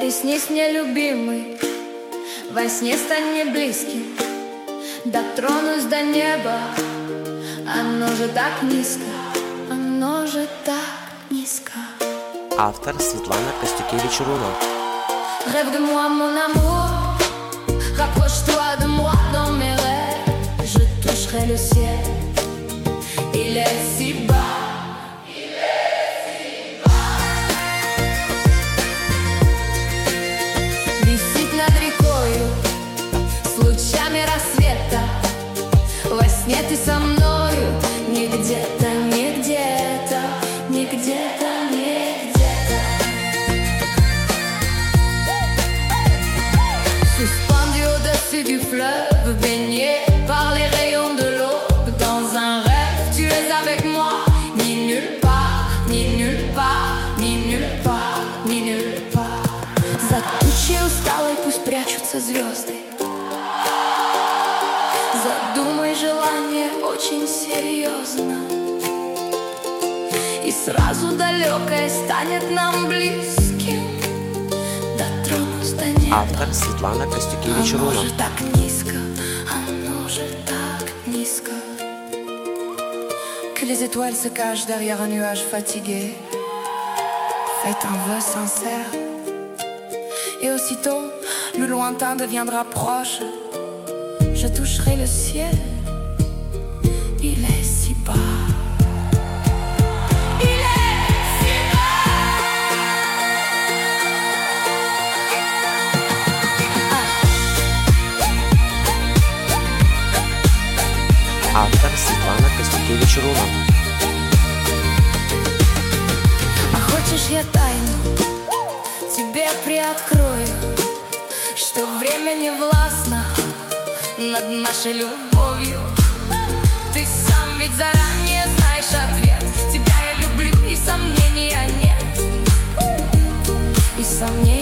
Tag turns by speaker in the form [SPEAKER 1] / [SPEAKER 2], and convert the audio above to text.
[SPEAKER 1] Приснись мне, любимый, во сне стань мне близким. Дотронусь до неба, оно же так низко, оно же так низко.
[SPEAKER 2] Автор Светлана Костюкевич-Руно.
[SPEAKER 1] Rêve de moi, mon amour, rapproche-toi de moi dans mes rêves. Je toucherai le ciel, il est si bas, il est si bas. Висит над рекою с лучами рассвета. Во сне ты со мною, не где-то, не где-то, не где-то, не где-то. Suspendu au-dessus du fleuve, baigné par les rayons de l'aube. Dans un rêve, tu es avec moi, ni nulle part, ni nulle part, ni nulle part, ni nulle part. За тучей усталой пусть прячутся звезды. Задумай желание очень серьезно, и сразу далекое станет нам близким. Дотронусь до неба,
[SPEAKER 2] Автор Светлана
[SPEAKER 1] оно
[SPEAKER 2] Костюкевич-Руно.
[SPEAKER 1] же так низко, оно же так низко. Que les étoiles se cachent derrière un nuage fatigué. Faites un vœu sincère, et aussitôt le lointain deviendra proche. Je toucherai le ciel, il est si bas, il est si
[SPEAKER 2] Автор Светлана Костюкевич-Руно.
[SPEAKER 1] А хочешь, я тайну тебе приоткрою, что время не властно над нашей любовью. Ты сам ведь заранее знаешь ответ. Тебя я люблю, и сомнения нет, и сомнений